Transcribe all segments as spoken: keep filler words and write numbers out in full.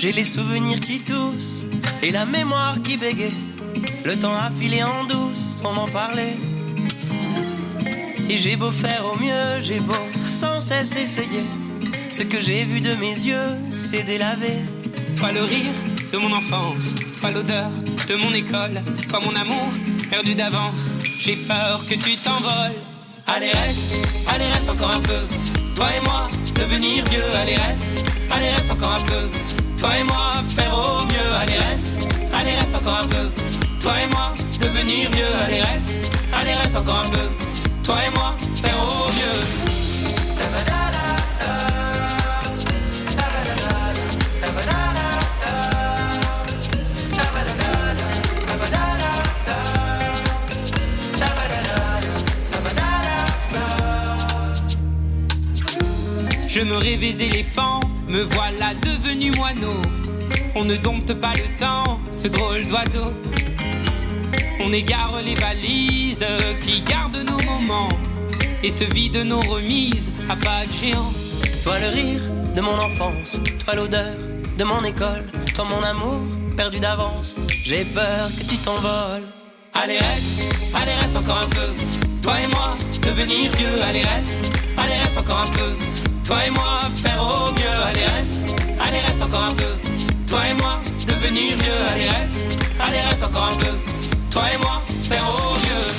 J'ai les souvenirs qui toussent et la mémoire qui bégaye. Le temps a filé en douce sans m'en parler. Et j'ai beau faire au mieux, j'ai beau sans cesse essayer. Ce que j'ai vu de mes yeux, c'est délavé. Toi le rire de mon enfance, toi l'odeur de mon école, toi mon amour perdu d'avance. J'ai peur que tu t'envoles. Allez reste, allez reste encore un peu. Toi et moi, devenir vieux. Allez reste, allez reste encore un peu. Toi et moi, faire au mieux. Allez reste, allez reste encore un peu. Toi et moi, devenir vieux. Allez reste, allez reste encore un peu. Toi et moi, faire au mieux. Je me rêvais éléphant, me voilà devenu moineau. On ne dompte pas le temps, ce drôle d'oiseau. On égare les valises qui gardent nos moments et se vident nos remises à pas de géant. Toi le rire de mon enfance, toi l'odeur de mon école, toi mon amour perdu d'avance. J'ai peur que tu t'envoles. Allez reste, allez reste encore un peu. Toi et moi, devenir vieux. Allez reste, allez reste encore un peu. Toi et moi, faire au mieux. Allez reste, allez reste encore un peu. Toi et moi, devenir vieux. Allez reste, allez reste encore un peu. Toi et moi, faire au mieux.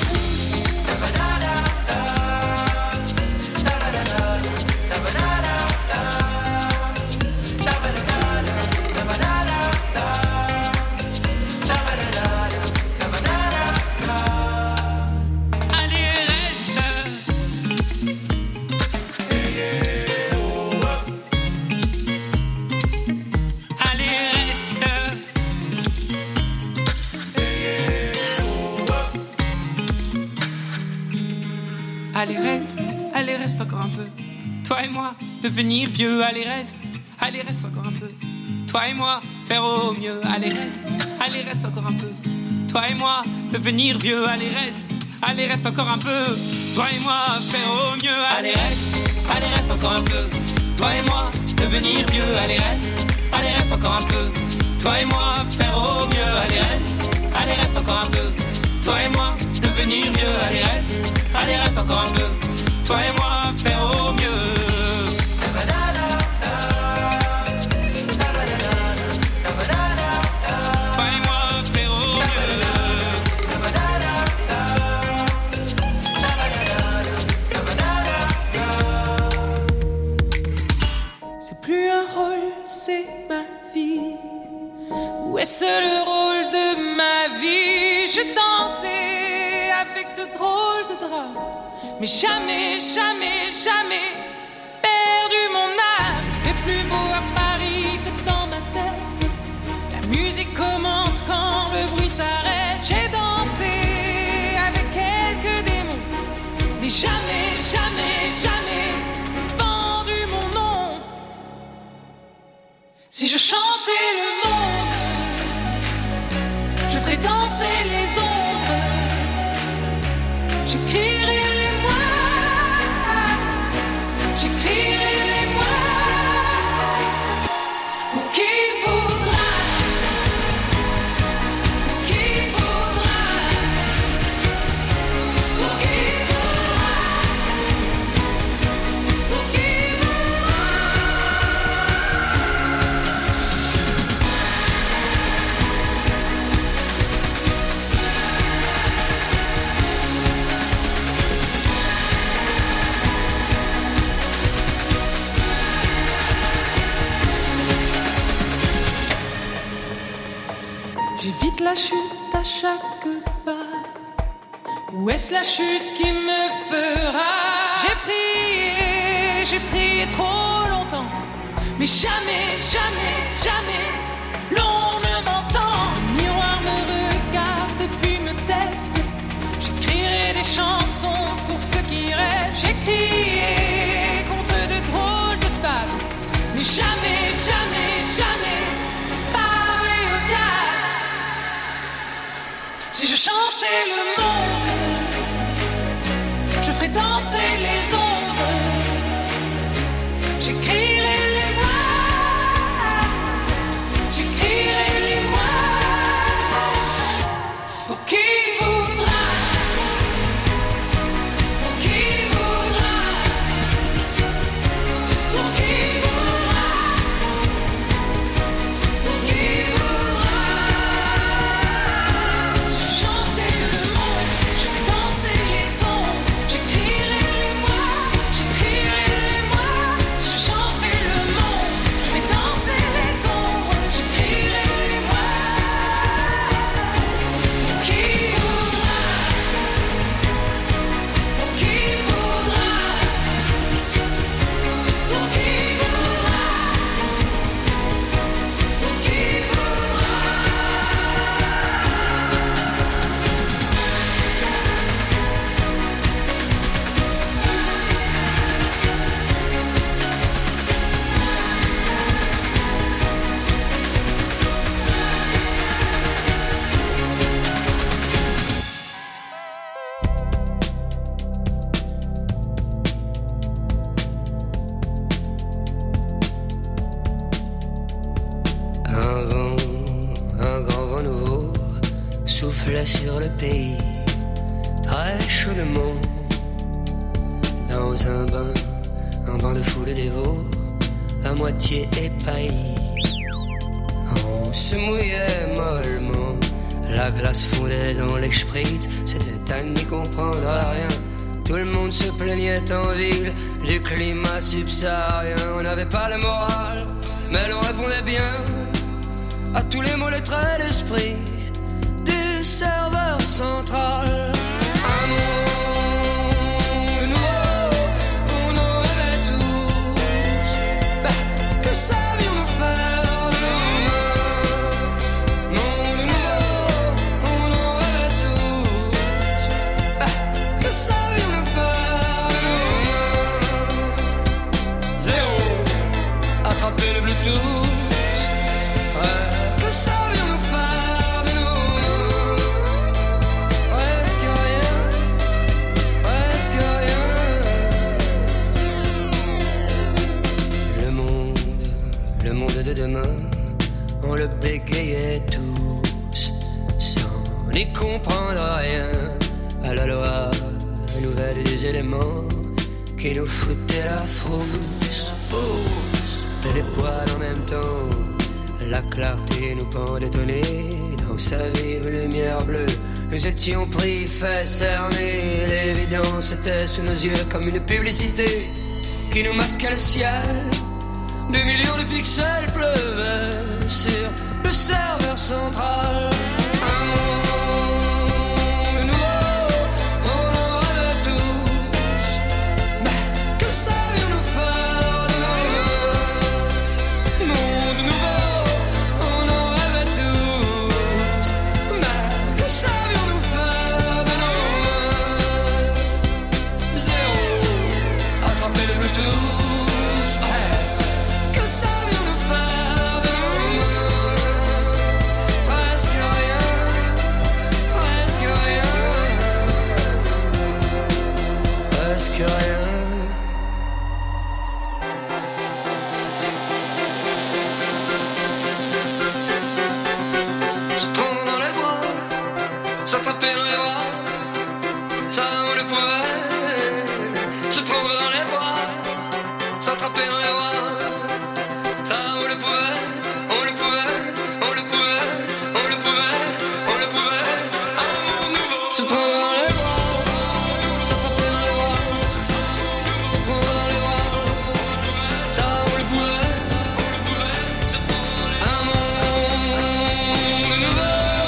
Allez reste, allez reste encore un peu. Toi et moi, devenir vieux. Allez reste, allez reste encore un peu. Toi et moi, faire au mieux. Allez reste, allez reste encore un peu. Toi et moi, devenir vieux. Allez reste, allez reste encore un peu. Toi et moi, faire au mieux. Allez reste, allez reste encore un peu. Toi et moi, devenir vieux. Allez reste, allez reste encore un peu. Toi et moi, faire au mieux. Allez reste, allez reste encore un peu. Toi et moi, devenir vieux. Allez reste, allez reste encore un peu. Toi et moi, faire au mieux. Toi et moi, faire au mieux. C'est plus un rôle, c'est ma vie. Où est-ce le rôle de ma vie? Je dansais avec de drôles de draps, mais jamais, jamais, jamais perdu mon âme. Il fait plus beau à Paris que dans ma tête. La musique commence quand le bruit s'arrête. J'ai dansé avec quelques démons, mais jamais, jamais, jamais vendu mon nom. Si je chantais le monde, je ferais danser les ombres. J'écrirai les mois, j'écrirai les mois. Pour qui voudra, pour qui voudra, pour qui voudra, pour qui J'évite la chute à chaque pas. Où est-ce la chute qui me fera? J'ai prié, j'ai prié trop longtemps, mais jamais, jamais, jamais l'on ne m'entend. Le miroir me regarde puis me teste. J'écrirai des chansons pour ceux qui restent. J'ai crié contre de drôles de femmes, mais jamais, jamais, jamais parlé au diable. Si je chantais le monde, je ferais danser les ombres. J'écrirais les mots, soufflait sur le pays, très chaudement, dans un bain, un bain de foule dévot, à moitié épaillis. On se mouillait mollement, la glace fondait dans les spritz, c'était à n'y comprendre à rien. Tout le monde se plaignait en ville du climat subsaharien. On n'avait pas le moral, mais l'on répondait bien à tous les mots, les traits d'esprit du serveur central. Un monde nouveau où on en rêvait tous. Ben, que savions-nous faire de nos mains? Monde nouveau où on en rêvait tous. Ben, que savions-nous faire de nos mains? Zéro, attraper le Bluetooth. De demain, on le bégayait tous, sans n'y comprendre rien à la loi nouvelle des éléments qui nous foutaient la frousse. Et les poils en même temps, la clarté nous pendait au nez, dans sa vive lumière bleue. Nous étions pris, fait cerner, l'évidence était sous nos yeux comme une publicité qui nous masquait le ciel. Des millions de pixels pleuvaient sur le serveur central. Un monde nouveau, on en rêvait tous. Mais que savions-nous faire de nos mains? Monde nouveau, on en rêvait tous. Mais que savions-nous faire de nos mains? Zéro, attraper le Bluetooth. S'attraper dans les bras, ça on le pouvait. Se prendre dans les bras, s'attraper dans les bras, ça on le pouvait, on le pouvait, on le pouvait, on le pouvait, on le pouvait. Un monde nouveau. Se prendre dans les bras, s'attraper dans les bras, se prendre dans les bras, ça on le pouvait, on le pouvait. Un monde nouveau.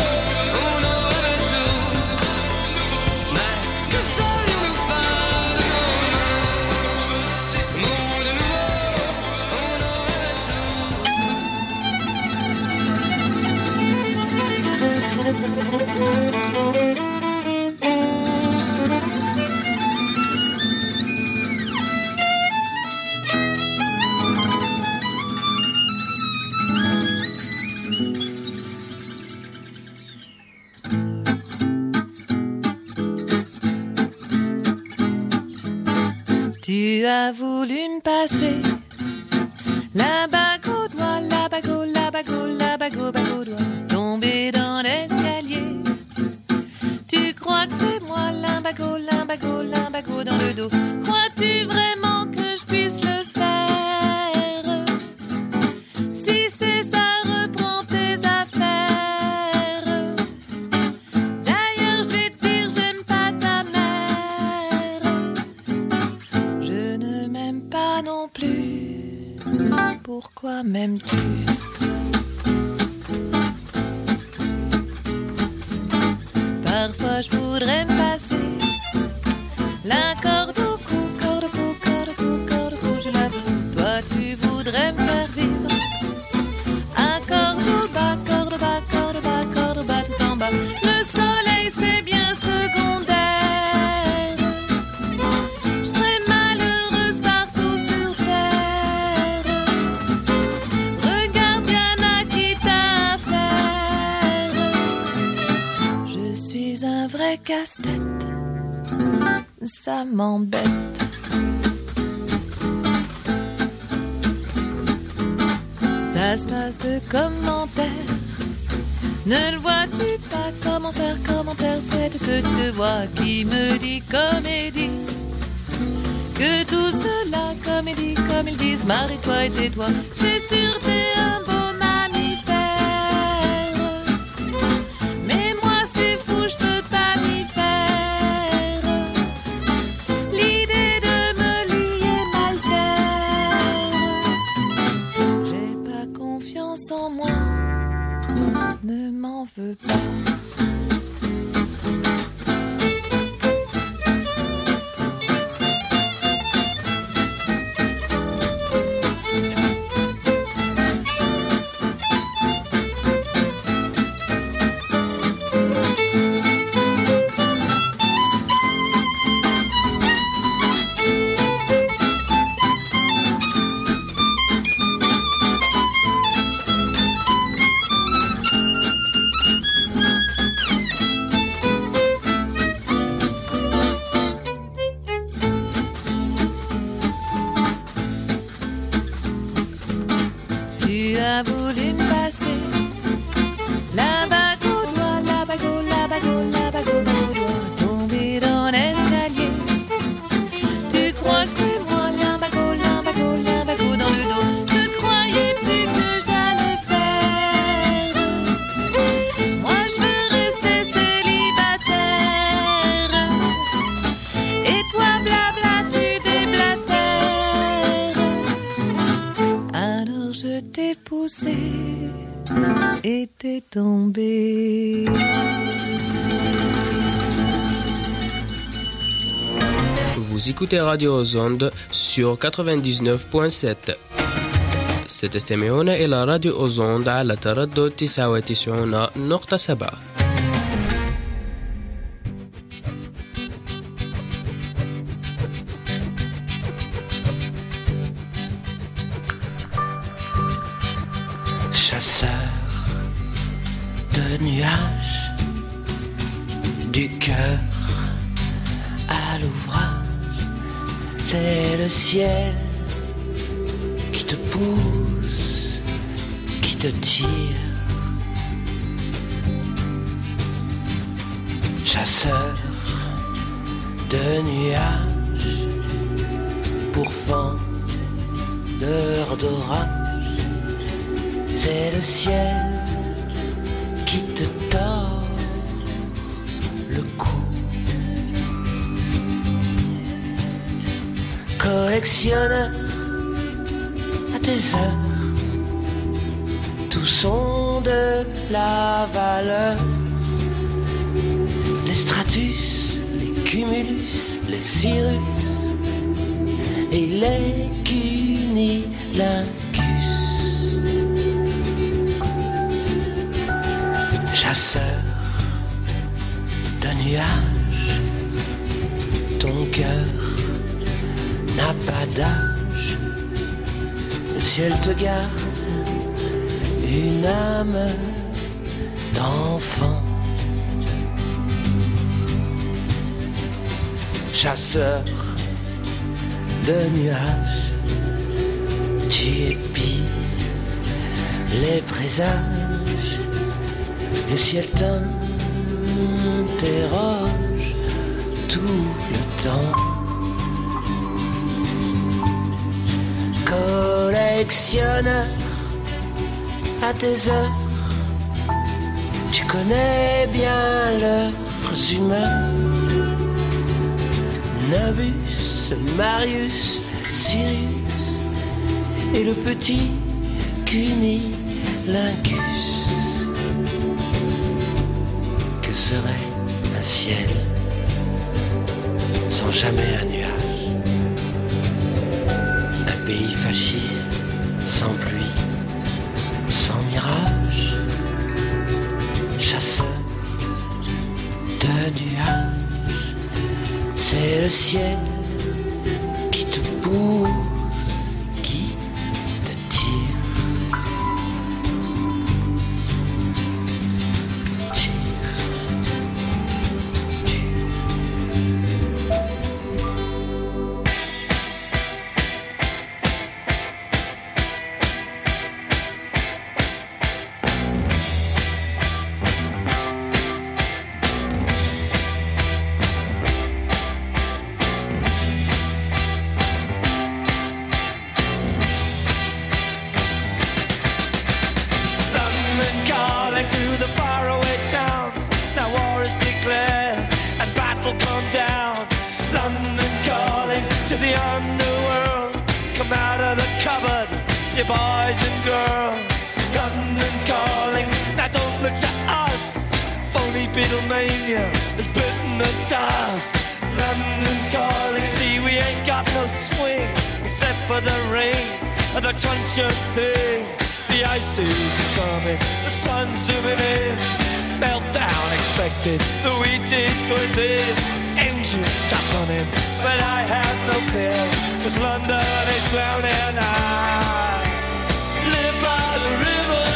Tu as voulu me passer la bague au doigt, la bague au, la bague au, la bague au, bague au doigt, tomber dans l'escalier. Tu crois que c'est moi, l'imbago, l'imbago, l'imbago dans le dos. Crois-tu vraiment que je puisse le faire? Si c'est ça, reprends tes affaires. D'ailleurs, je vais te dire, j'aime pas ta mère. Je ne m'aime pas non plus. Pourquoi m'aimes-tu? Parfois je voudrais me passer la corde au cou, corde au cou, corde au cou, corde au cou, je l'avoue. Toi tu voudrais me faire vivre à corde au bas, corde au bas, corde au bas, corde au bas, tout en bas. Le soleil c'est bien secondaire. Je serais malheureuse partout sur terre. Regarde, y'en a qui t'a à faire. Je suis un vrai casse-tête. Ça m'embête. Ça se passe de commentaires Ne le vois-tu pas? Comment faire, comment faire cette petite voix qui me dit comédie? Que tout cela, comédie, comme ils disent, marie-toi et tais-toi, c'est sûr t'es un beau mammifère. Mais moi c'est fou, je peux pas m'y faire. L'idée de me lier m'altère. J'ai pas confiance en moi, ne m'en veux pas. Tu as voulu me passer la bague au doigt, la bague au, la bague au, la bague au, bague au doigt, tomber dans l'escalier. Tu crois que c'est moi, la bague au, la bague au, la bague au dans le dos. Que croyais-tu que j'allais faire? Moi je veux rester célibataire. Et toi blabla tu déblatères. Alors je t'ai poussé et t'es tombé. Vous écoutez Radio Ozonde sur quatre-vingt-dix-neuf point sept. ستستمعون إلى راديو أوزوند على تردد تسعة وتسعين نقطة سبعة. Chasseur de nuages, du cœur à l'ouvrage, c'est le ciel qui te pousse, qui te tire. Chasseur de nuages, pourfend d'heures d'orage, c'est le ciel qui te tord le cou. Collectionne à tes heures, tous sont de la valeur. Les stratus, les cumulus, les cirrus et les cunnilingus. Chasseur de nuages, ton cœur n'a pas d'âge. Le ciel te garde une âme d'enfant. Chasseur de nuages, tu épies les présages. Le ciel t'interroge tout le temps. Collectionneur à tes heures, tu connais bien leurs humeurs. Nimbus, Marius, Sirius et le petit cunnilingus. Que serait un ciel sans jamais un nuage? Un pays fasciste sans pluie, sans mirage. Chasseur de nuages, c'est le ciel qui te pousse, qui te tire. London calling to the faraway towns. Now war is declared and battle come down. London calling to the underworld. Come out of the cupboard, you boys and girls. London calling, now don't look to us. Phony Beatlemania has bitten the dust. London calling, see we ain't got no swing except for the rain and the truncheon thing. The ice age is coming, the sun's zooming in. Meltdown expected, the wheat is going thin. Engines stop running, but I have no fear, cause London is drowning. I live by the river,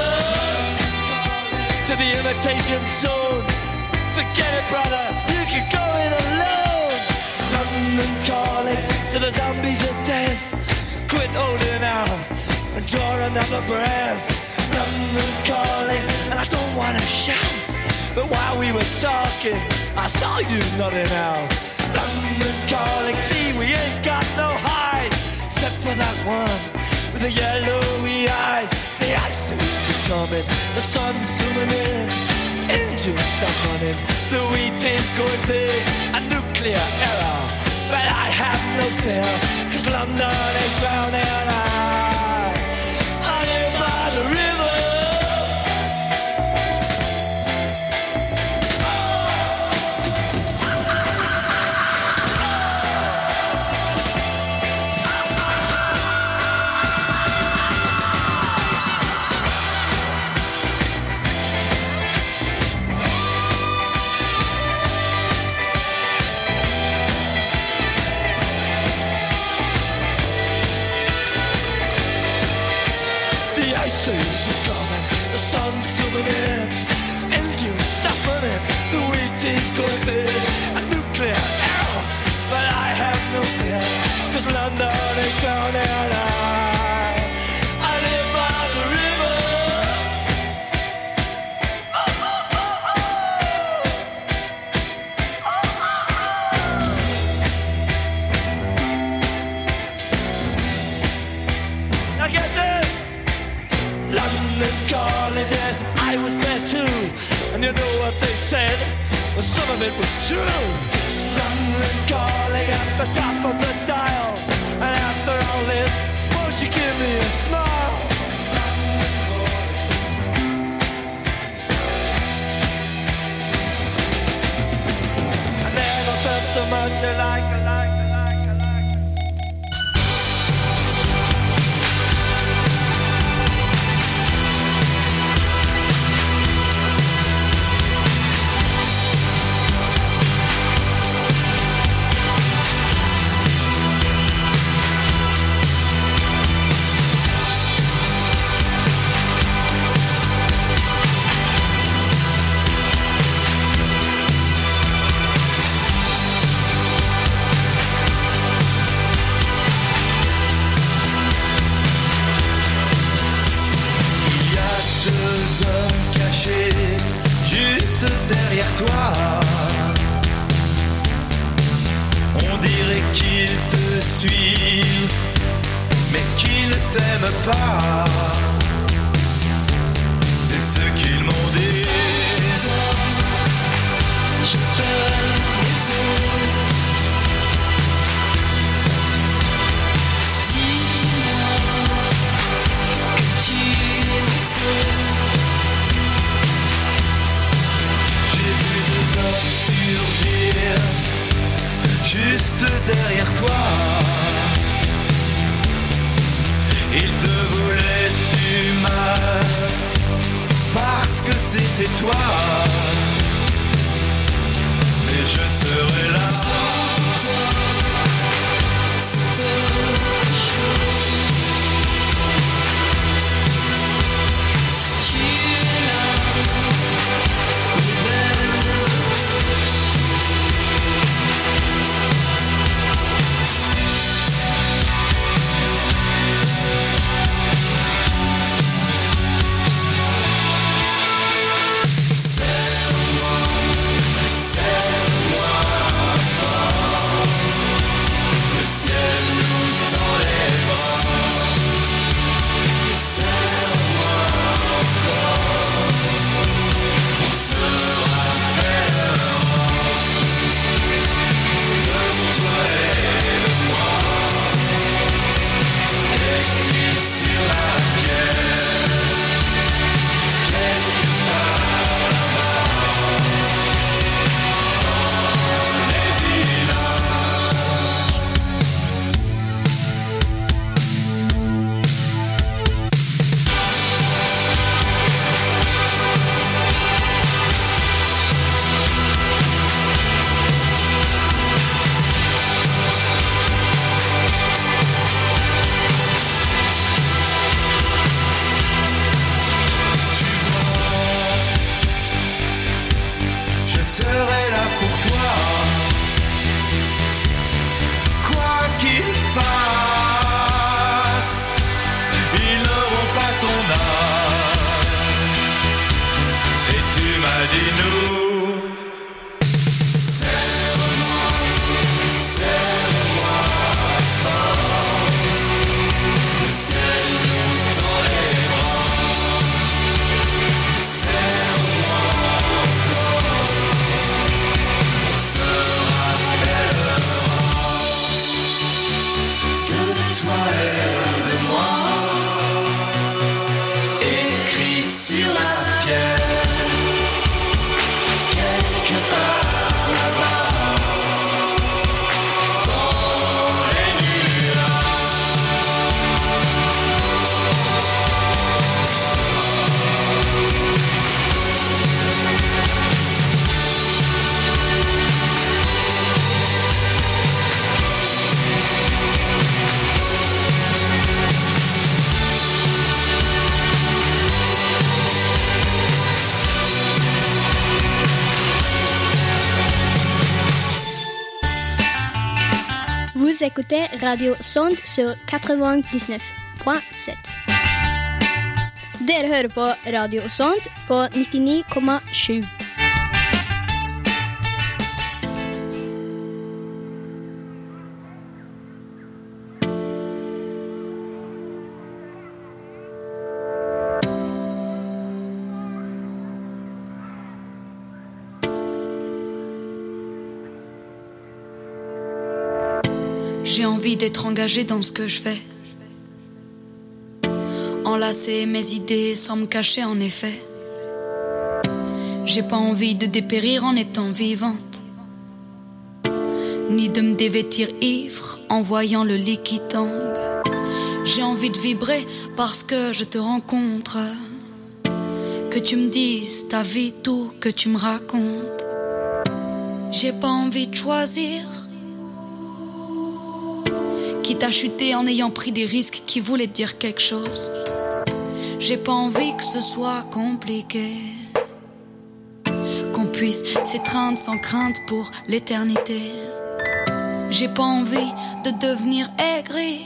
to the imitation zone. Forget it, brother, you can go it alone. London calling to the zombies of death. Quit holding out and draw another breath. London calling, and I don't wanna shout, but while we were talking, I saw you nodding out. London calling, see we ain't got no hide, except for that one with the yellowy eyes. The ice age is coming, the sun's zooming in. Engines stop running, the wheat is going big. A nuclear error, but I have no fear, cause London is drowning. I, I live by the river. Engines stop running, the wheat is going big. A nuclear error, but I have no fear, cause London is drowning. I, I live by the river. Oh, oh, oh, oh. Oh, oh, oh. Now get this. London calling, yes, I was there too. And you know what they said? Well, some of it was true. London calling at the top of the dial. And after all this, won't you give me a smile? London calling. I never felt so much alike, alike, alike, alike. Juste derrière toi, on dirait qu'il te suit, mais qu'il ne t'aime pas. C'est ce qu'ils m'ont dit. Je peur des autres. Dis-moi que tu es ma seule. Surgir juste derrière toi. Il te voulait du mal parce que c'était toi. Et je serai là. Sans toi, c'est autre chose. Si tu es là, Serre-moi, serre-moi. sur la pierre, quelque part là-bas. Vous écoutez Radio Sonde sur quatre-vingt-dix-neuf point sept. Dere hører på Radio Sonde på nittini komma sju. J'ai envie d'être engagée dans ce que je fais. Enlacer mes idées sans me cacher en effet. J'ai pas envie de dépérir en étant vivante, ni de me dévêtir ivre en voyant le lit qui tangue. J'ai envie de vibrer parce que je te rencontre, que tu me dises ta vie, tout que tu me racontes. J'ai pas envie de choisir, quitte à chuter en ayant pris des risques qui voulaient dire quelque chose. J'ai pas envie que ce soit compliqué, qu'on puisse s'étreindre sans crainte pour l'éternité. J'ai pas envie de devenir aigri,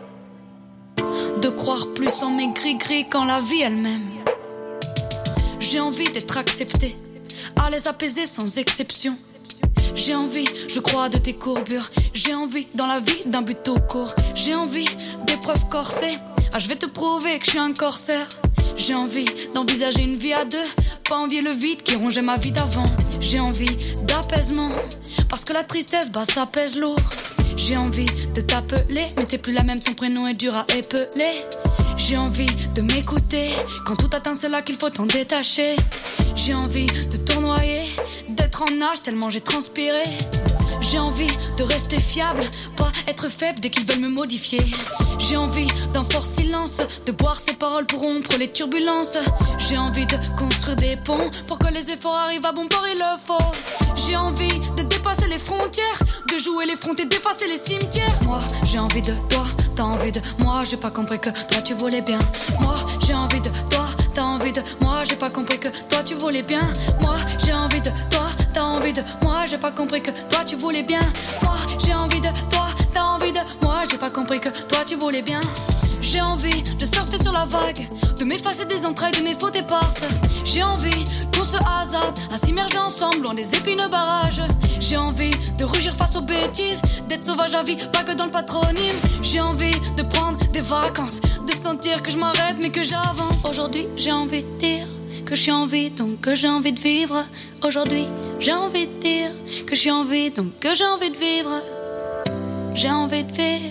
de croire plus en mes gris-gris qu'en la vie elle-même. J'ai envie d'être accepté, à les apaiser sans exception. J'ai envie, je crois, de tes courbures. J'ai envie, dans la vie, d'un but tout court. J'ai envie d'épreuves corsées. Ah, je vais te prouver que je suis un corsaire. J'ai envie d'envisager une vie à deux, pas envier le vide qui rongeait ma vie d'avant. J'ai envie d'apaisement, parce que la tristesse, bah, ça pèse lourd. J'ai envie de t'appeler, mais t'es plus la même, ton prénom est dur à épeler. J'ai envie de m'écouter, quand tout atteint c'est là qu'il faut t'en détacher. J'ai envie de tournoyer, d'être en nage tellement j'ai transpiré. J'ai envie de rester fiable, pas être faible dès qu'ils veulent me modifier. J'ai envie d'un fort silence, de boire ces paroles pour rompre les turbulences. J'ai envie de construire des ponts, pour que les efforts arrivent à bon port, il le faut. J'ai envie de dépasser les frontières, de jouer les fronts et d'effacer les cimetières. Moi, j'ai envie de toi, t'as envie de moi. J'ai pas compris que toi tu voulais bien. Moi, j'ai envie de toi, t'as envie de moi. J'ai pas compris que toi tu voulais bien. Moi, j'ai envie de toi, t'as envie de moi. J'ai pas compris que toi tu voulais bien. Moi, j'ai envie de toi, t'as envie de moi. J'ai pas compris que toi tu voulais bien. J'ai envie de surfer sur la vague, de m'effacer des entrailles de mes fautes éparses. J'ai envie qu'on se hasarde à s'immerger ensemble loin des épineux barrages. J'ai envie de rugir face aux bêtises, d'être sauvage à vie, pas que dans le patronyme. J'ai envie de prendre des vacances, de sentir que je m'arrête mais que j'avance. Aujourd'hui j'ai envie de dire que je suis en vie, donc que j'ai envie de vivre. Aujourd'hui j'ai envie de dire que je suis en vie, donc que j'ai envie de vivre. J'ai envie de vivre.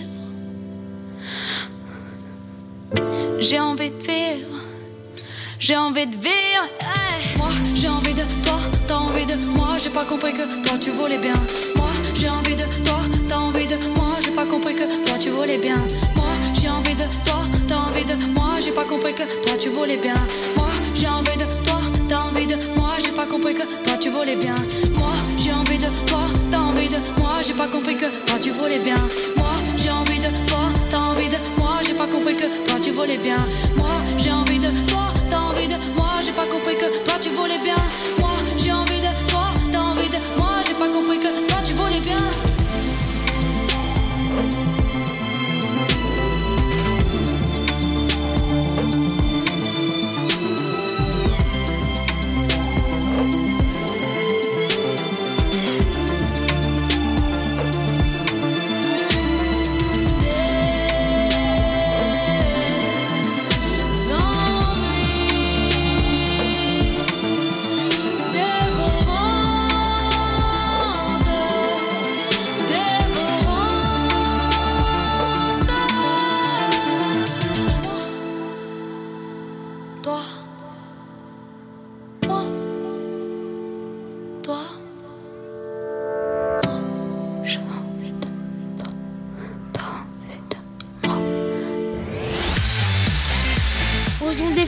J'ai envie de vivre. J'ai envie de vivre. Hey. Moi j'ai envie de toi, t'as envie de moi. J'ai pas compris que toi tu voulais bien. Moi j'ai envie de toi, t'as envie de moi. J'ai pas compris que toi tu voulais bien. Moi j'ai envie de toi, t'as envie de moi. J'ai pas compris que toi tu voulais bien. Moi j'ai envie de toi, t'as envie de moi. J'ai pas compris que toi tu voulais bien. Moi j'ai envie de toi, t'as envie de moi. J'ai pas compris que toi tu voulais bien. Moi j'ai envie de toi, t'as envie de moi. J'ai pas compris que toi tu voulais bien. Moi j'ai envie de toi, t'as envie de moi. J'ai pas compris que toi tu voulais bien. Moi j'ai envie de toi, t'as envie de moi. J'ai pas compris que toi tu voulais bien.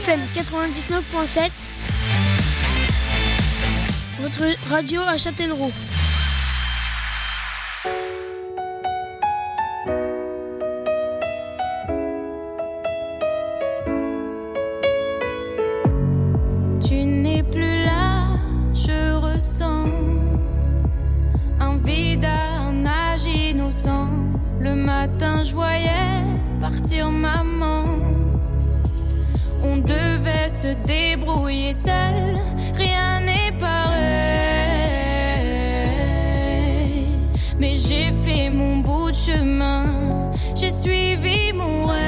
M quatre-vingt-dix-neuf point sept, votre radio à Châtellerault. Tu n'es plus là, je ressens un vide, un âge innocent. Le matin, je voyais partir maman. On devait se débrouiller seul, rien n'est pareil. Mais j'ai fait mon bout de chemin, j'ai suivi mon rêve.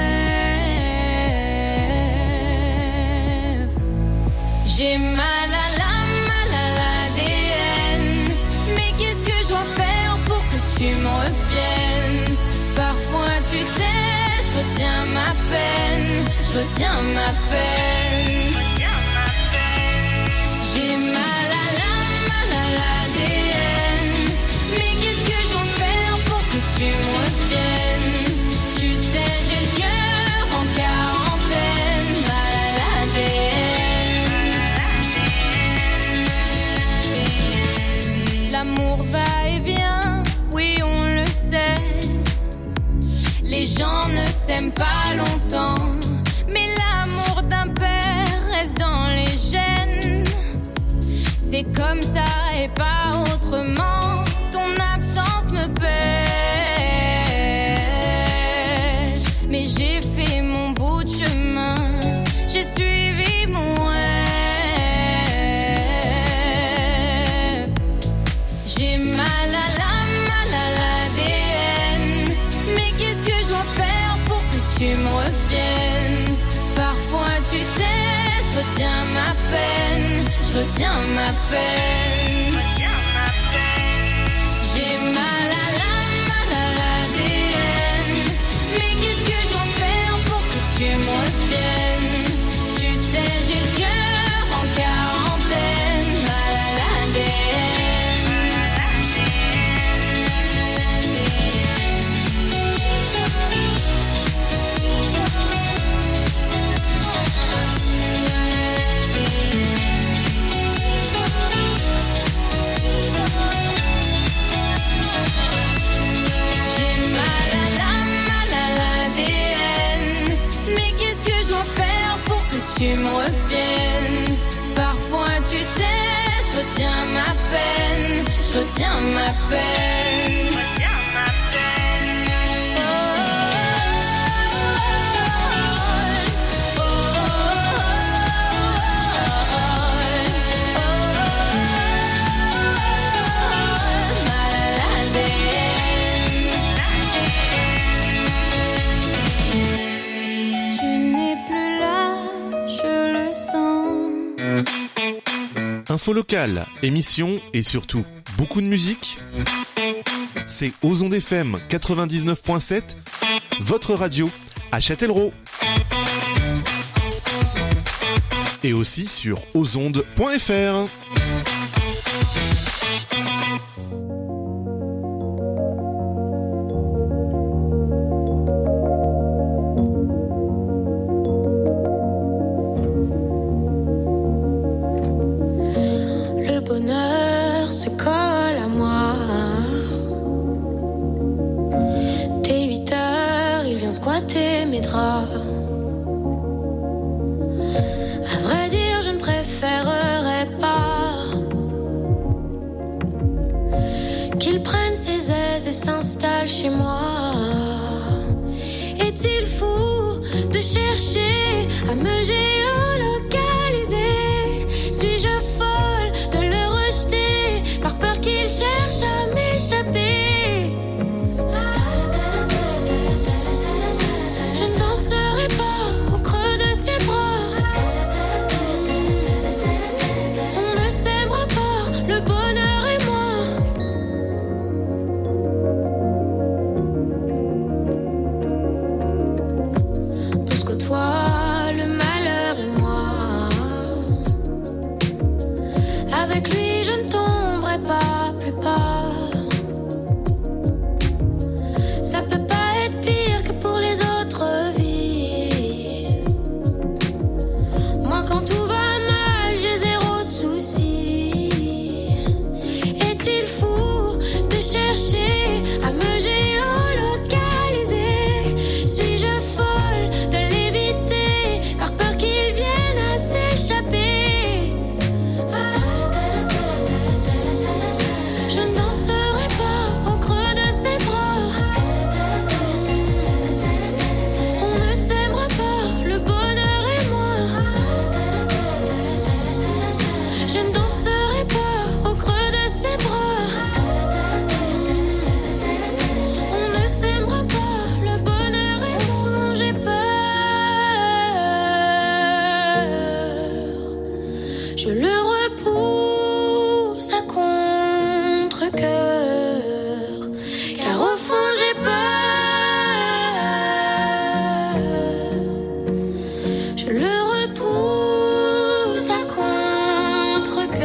J'ai mal à l'âme, mal à l'A D N. Mais qu'est-ce que je dois faire pour que tu me reviennes? Parfois tu sais, je retiens ma peine, je retiens ma peine. J'ai mal à l'âme, mal à l'A D N. Mais qu'est-ce que je dois faire pour que tu me reviennes? Tu sais, j'ai le cœur en quarantaine, mal à l'A D N. L'amour va et vient, oui on le sait. Les gens ne s'aiment pas longtemps, mais l'amour d'un père reste dans les gènes. C'est comme ça et pas autrement, ton absence me pèse. Mais j'ai fait mon bout de chemin, j'ai suivi mon rêve. J'ai mal à l'âme, mal à l'A D N. Mais qu'est-ce que je dois faire pour que tu me reviennes? Parfois tu sais, je retiens ma peine, je retiens ma peine. J'ai mal à l'âme, mal à l'A D N. Mais qu'est-ce que je dois faire pour que tu me reviennes? Tu sais, j'ai le cœur en quarantaine, mal à l'A D J'ai mal à l'âme, mal à l'A D N. Mais qu'est-ce que je dois faire pour que tu me reviennes? Parfois tu sais, je retiens ma peine, je retiens ma peine. Mal à l'A D N. Tu n'es plus là, je le sens. Info locale, émissions et surtout beaucoup de musique. C'est Aux Ondes F M quatre-vingt-dix-neuf point sept, votre radio à Châtellerault. Et aussi sur ozondes point f r. Le bonheur se colle à moi. Dès huit heures, il vient squatter mes draps. À vrai dire, je ne préférerais pas qu'il prenne ses aises et s'installe chez moi. Est-il fou de chercher à me géolocaliser? Suis-je folle de le rejeter par peur qu'il cherche à m'échapper? Je ne danserai pas au creux de ses bras. On ne s'aimera pas, le bonheur et moi. On se côtoie, le malheur et moi. Avec lui, je ne tomberai pas plus bas. Ça peut pas être pire que pour les autres vies. s'échapper. Je ne danserai pas au creux de ses bras. On ne s'aimera pas, le bonheur et moi. Je ne danserai pas au creux de ses bras. On ne s'aimera pas, le bonheur est fou, j'ai peur. Je le repousse à contre-cœur, car au fond j'ai peur. Je le repousse à contre-cœur.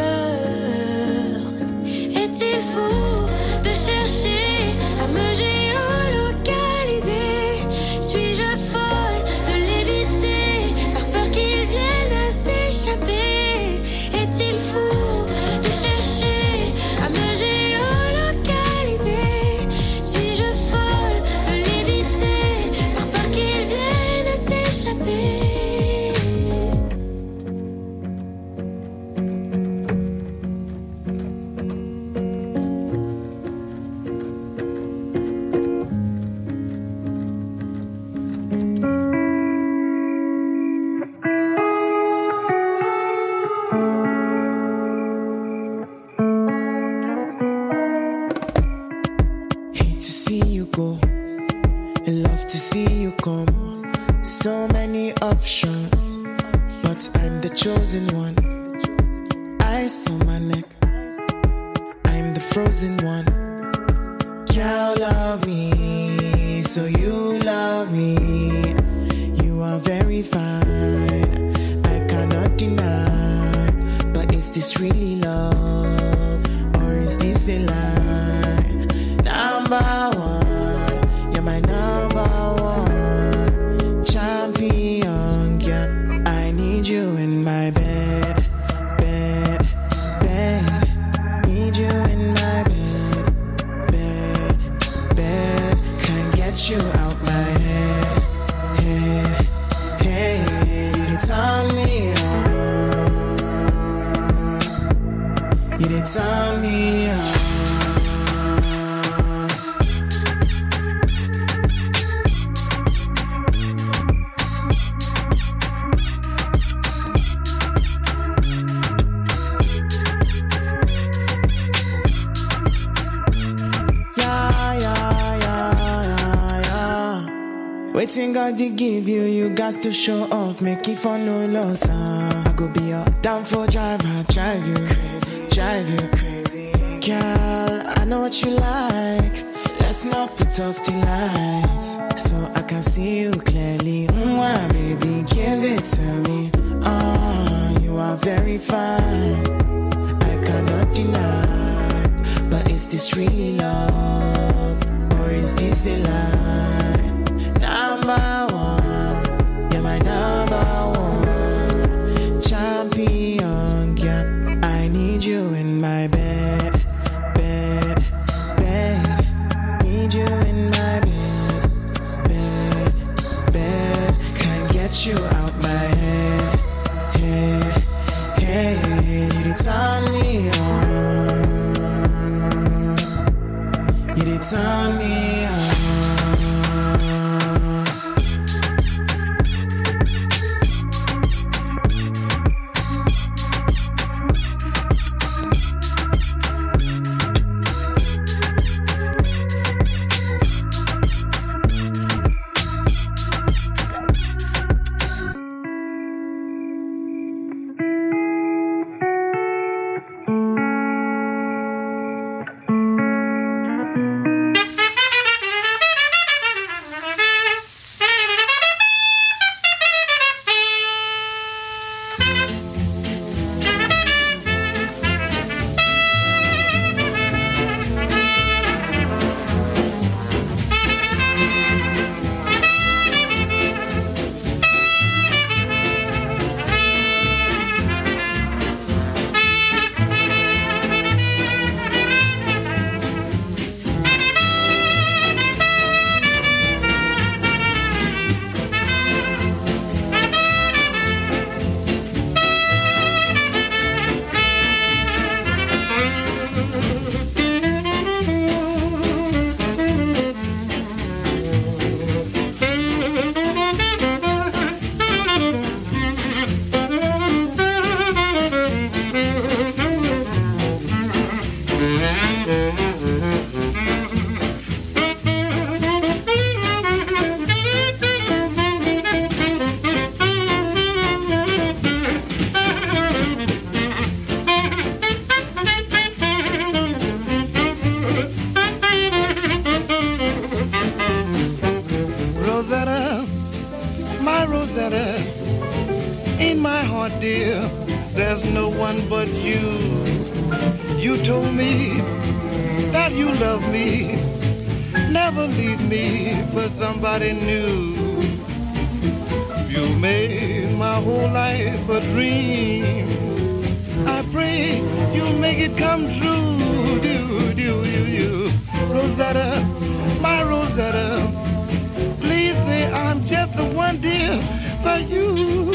Est-il fou de chercher à me géolocaliser? Suis-je folle de l'éviter par peur qu'il vienne à s'échapper? Est-il fou de chercher à me géolocaliser? Suis-je folle de l'éviter par peur qu'il vienne à s'échapper? Hate to see you go, and love to see you come. So many options, but I'm the chosen one. Ice on my neck, I'm the frozen one. Can't love me, so you love me. You are very fine, I cannot deny. But is this really love, or is this a lie? Number one, you're my number one champion, yeah. I need you in my bed, bed, bed. Need you in my bed, bed, bed. Can't get you out my head, head, head. You did turn me on, you did turn me on. Yeah, yeah, yeah, yeah, yeah. Waiting God to give you, you got to show off, make it for no loss. Uh. I go be your downfall driver, drive you crazy, drive you crazy. Girl, I know what you like. Let's not put off the lights, so I can see you clearly. Mwah, baby, give it to me. Ah, you are very fine, I cannot deny. But is this really love, or is this a lie? Number one, you're my number one champion, yeah. I need you in my bed, bed, bed. Need you in my bed, bed, bed. Can't get you out my head, head, head. You did turn me on, you did turn me on. dear, there's no one but you. You told me that you love me, never leave me for somebody new. You made my whole life a dream. I pray you'll make it come true. Do, do, do, do. Rosetta, my Rosetta, please say I'm just the one, dear, for you.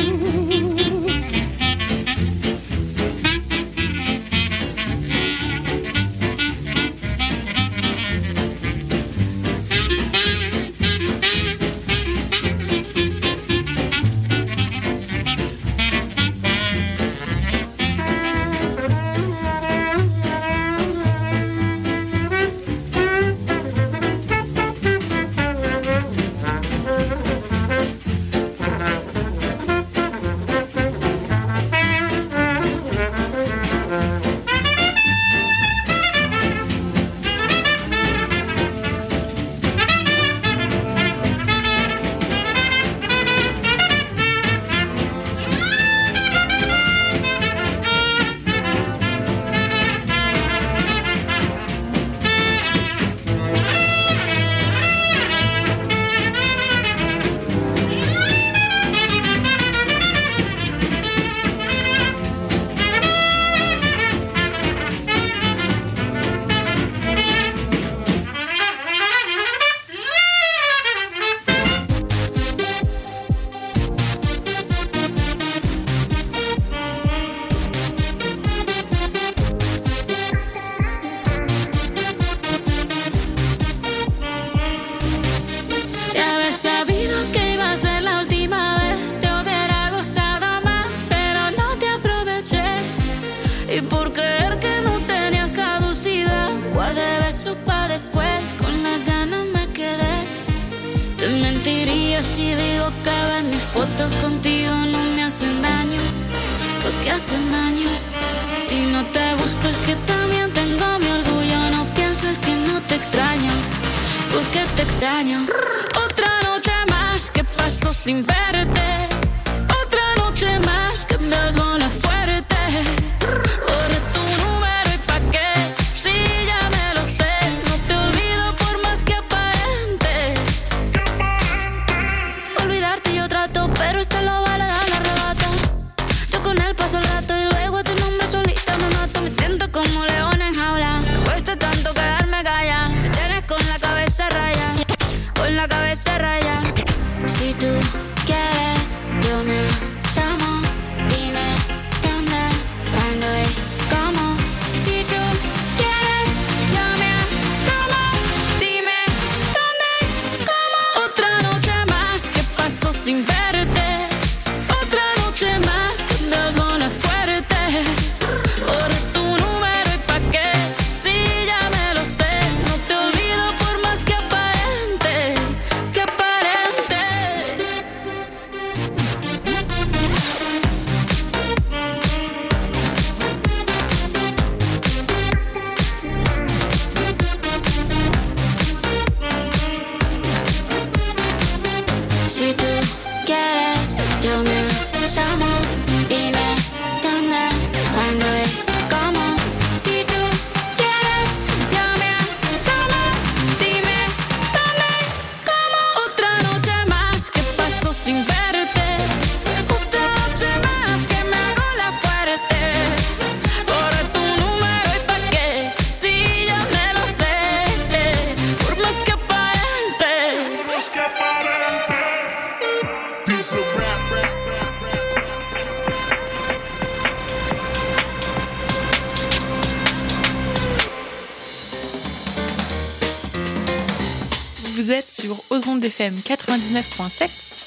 Si digo que ver mis fotos contigo no me hacen daño, porque hacen daño. Si no te busco es que también tengo mi orgullo. No pienses que no te extraño, porque te extraño. Otra noche más que paso sin verte, otra noche más que me hago la fuerte. Borré tu número y pa' qué, si ya me lo sé. No te olvido por más que aparente. Olvidarte yo trato, pero este lo vale dar el arrebato. Yo con él paso el rato y luego a tu nombre solita me mato. Me siento como león en jaula, me cuesta tanto quedarme callada. Me tienes con la cabeza raya, con la cabeza raya. Si tú quieres, yo me llamo. Dime dónde, cuándo y cómo. Si tú quieres, yo me llamo. Dime dónde y cómo. Otra noche más que paso sin verte, otra noche más que me hago la fuerte. Borré tu número y pa' qué, si ya me lo sé. No te olvido por más que aparente, que aparente. Si tú quieres, yo me llamo. Dime dónde, cuándo y cómo. Si tú quieres, yo me llamo. Dime dónde y cómo. Otra noche más que paso sin verte, otra noche más que me hago la fuerte. Borré tu número y pa' qué, si ya me lo sé. Por más que aparente. Piece of rap, rap, rap, rap. Vous êtes sur Aux Ondes F M quatre-vingt-dix-neuf point sept.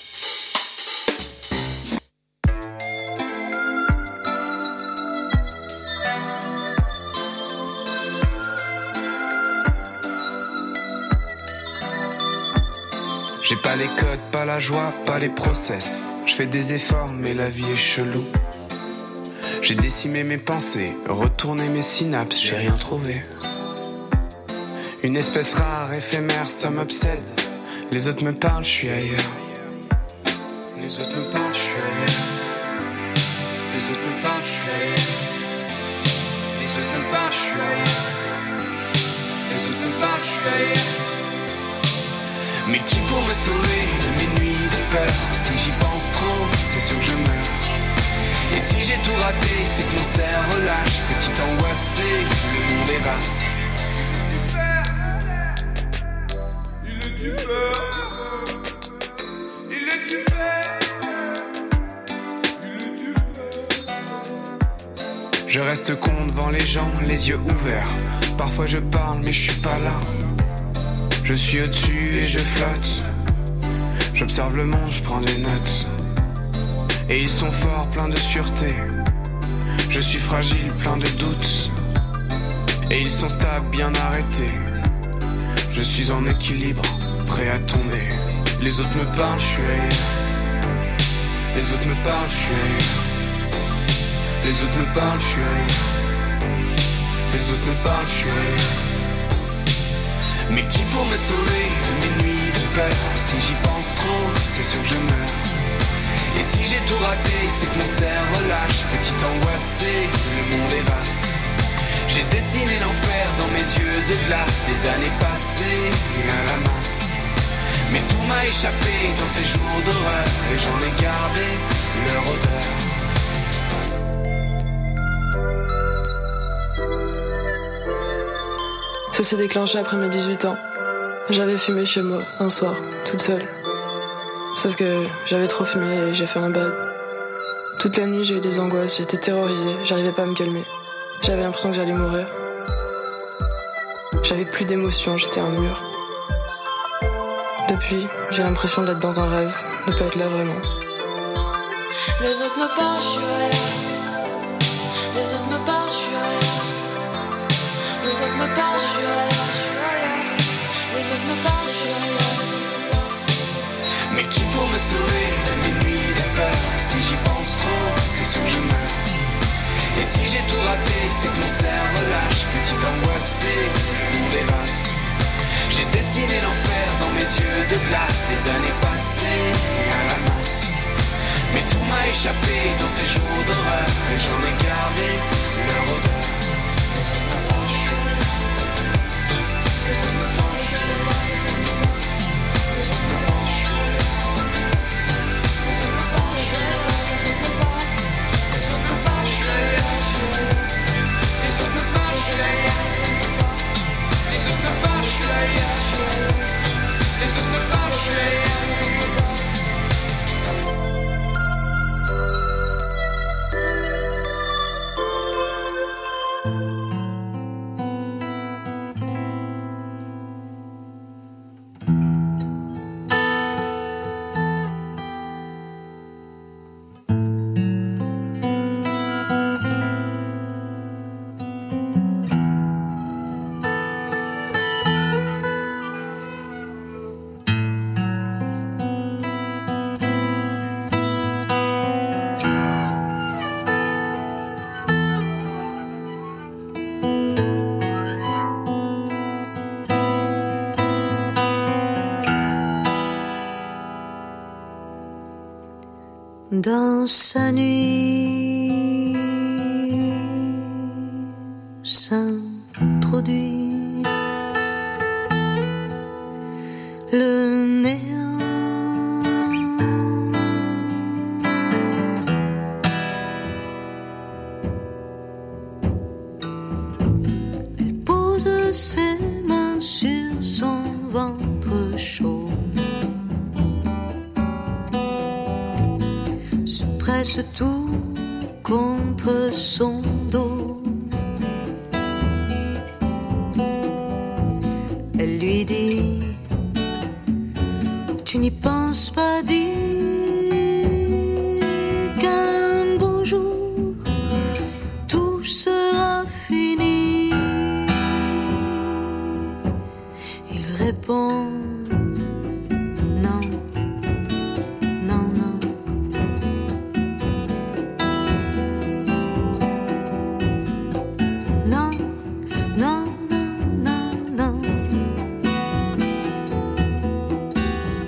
J'ai pas les codes, pas la joie, pas les process. Je fais des efforts mais la vie est chelou. J'ai décimé mes pensées, retourné mes synapses, j'ai rien trouvé. Une espèce rare, éphémère, ça m'obsède. Les autres me parlent, je suis ailleurs. Les autres me parlent, je suis ailleurs. Les Les autres me parlent, je suis ailleurs. Les autres me parlent, je suis ailleurs. Les autres me parlent, je suis ailleurs. Mais qui pour me sauver de mes nuits de peur? Si j'y pense trop, c'est sûr que je meurs. Et si j'ai tout raté, c'est que mon cerveau lâche. Petite angoissée, le monde est vaste. Il est du peur. Il est du peur. Il est du peur. Je reste con devant les gens, les yeux ouverts. Parfois je parle, mais je suis pas là. Je suis au-dessus et je flotte. J'observe le monde, je prends des notes. Et ils sont forts, pleins de sûreté. Je suis fragile, plein de doutes. Et ils sont stables, bien arrêtés. Je suis en équilibre, prêt à tomber. Les autres me parlent, je suis ailleurs. Les autres me parlent, je suis ailleurs. Les autres me parlent, je suis ailleurs. Les autres me parlent, je suis ailleurs. Mais qui pour me sauver de mes nuits de peur? Si j'y pense trop, c'est sûr que je meurs. Et si j'ai tout raté, c'est que mon cerveau lâche. Petite angoissée, le monde est vaste. J'ai dessiné l'enfer dans mes yeux de glace. Des années passées, et à la masse. Mais tout m'a échappé dans ces jours d'horreur. Et j'en ai gardé leur odeur. Ça s'est déclenché après mes dix-huit ans. J'avais fumé chez moi, un soir, toute seule. Sauf que j'avais trop fumé et j'ai fait un bad. Toute la nuit, j'ai eu des angoisses, j'étais terrorisée, j'arrivais pas à me calmer. J'avais l'impression que j'allais mourir. J'avais plus d'émotions, j'étais un mur. Depuis, j'ai l'impression d'être dans un rêve, de pas être là vraiment. Les autres me parlent, je suis ailleurs. Les autres me parlent, je suis ailleurs. Les autres me parlent, je suis ailleurs. Les autres me parlent, je suis ailleurs. Mais qui pour me sauver de mes nuits de peur? Si j'y pense trop, c'est sûr que je meurs. Et si j'ai tout raté, c'est que mon cerveau lâche. Petite angoissée, le monde est vaste. J'ai dessiné l'enfer dans mes yeux de glace. Des années passées, à la masse. Mais tout m'a échappé dans ces jours d'horreur. Et j'en ai gardé leur odeur. Dans sa nuit s'introduit le néant. Elle pose ses mains sur son ventre chaud, presse tout contre son dos. Elle lui dit: tu n'y penses pas, dis qu'un beau jour tout sera fini. Il répond: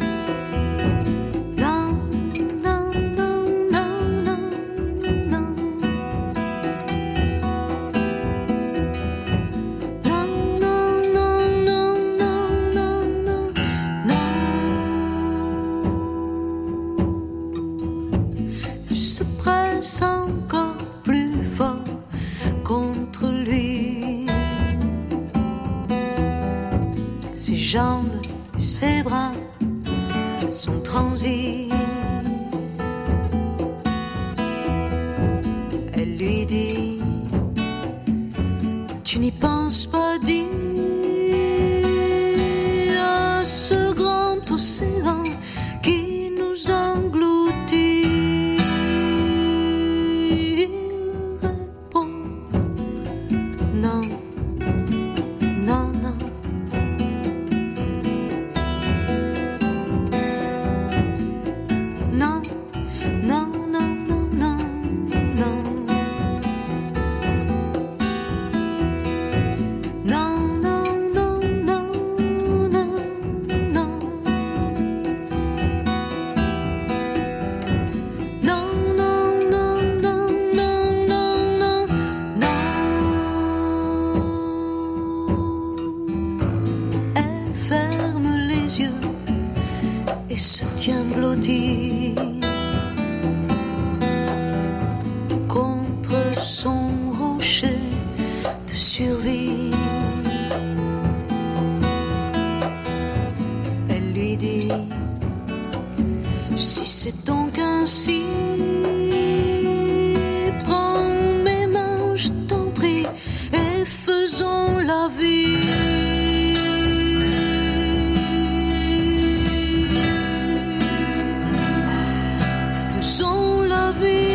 non, jambes et ses bras sont transis. Elle lui dit: tu n'y penses pas, dis à ce grand océan qui nous engloutit. Il répond: non, non, non. Non, non, non, non, non, non. Non, non, non, non, non, non. Non, non, non, non, non, non, non, non. Elle ferme les yeux et se tient blottie contre son rocher de survie. Elle lui dit: si c'est donc ainsi, prends mes mains, je t'en prie, et faisons la vie. Faisons la vie.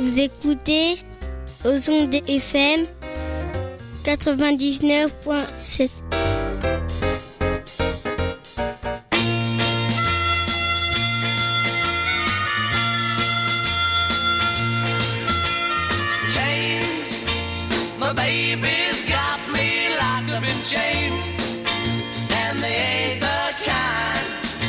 Vous écoutez aux ondes F M quatre-vingt-dix-neuf point sept. Chains, my baby's got me locked up in chains, and they ain't the kind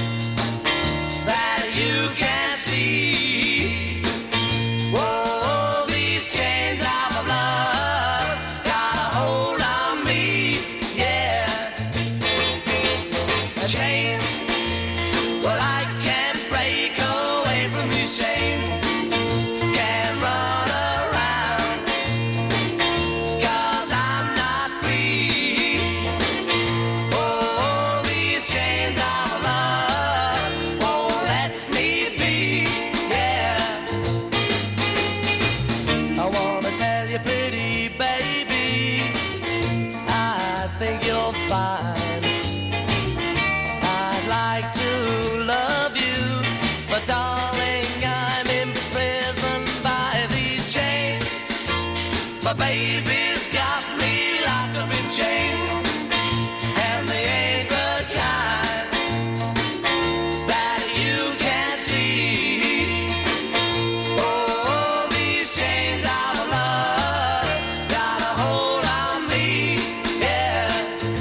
that you can see. Whoa, these chains of love got a hold on me, yeah. A chain, well, I can't break away from these chains. Can't run around, 'cause I'm not free. Oh, these chains of love won't let me be, yeah. I wanna tell you, pretty baby, I think you're fine. I'd like to love you, but darling, I'm imprisoned by these chains. My baby's got me locked up in chains, and they ain't the kind that you can see. Oh, these chains of love got a hold on me, yeah.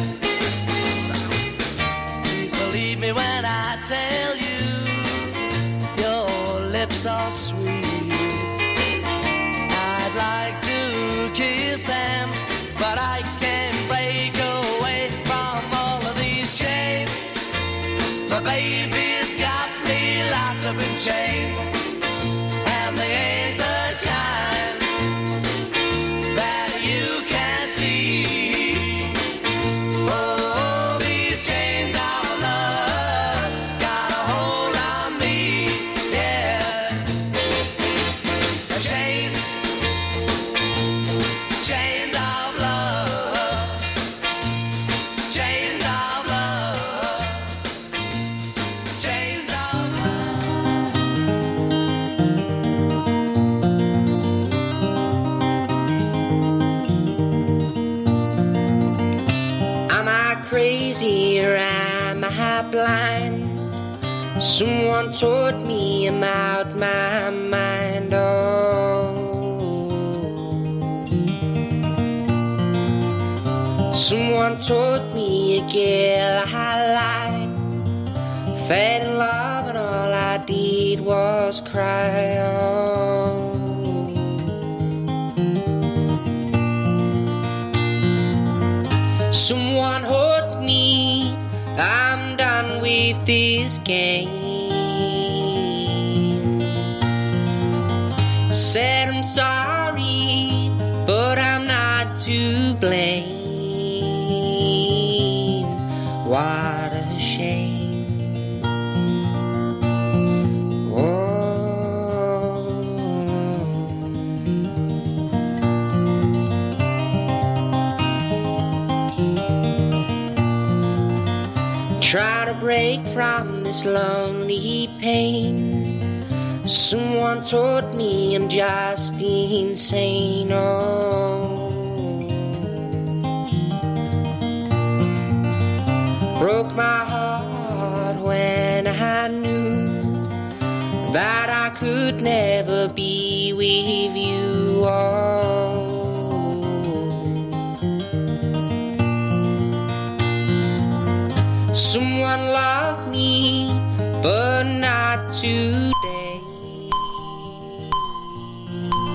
Please believe me when I tell you, your lips are sweet. I'd like to kiss them, but I can't break away from all of these chains. My baby's got me locked up in chains, and they ain't the kind that you can see. Oh, these chains of love got a hold on me, yeah. Chains, chains of love, chains of love, chains of Am I crazy or am I blind? Someone taught me I'm out my mind. Oh, someone taught me a girl I liked, fell in love and all I did was cry. Oh, someone hurt me, I'm done with this game. Said I'm sorry, but I'm not to blame. What a shame. Oh, try to break from this lonely pain. Someone taught me I'm just insane. Oh, broke my heart I knew that I could never be with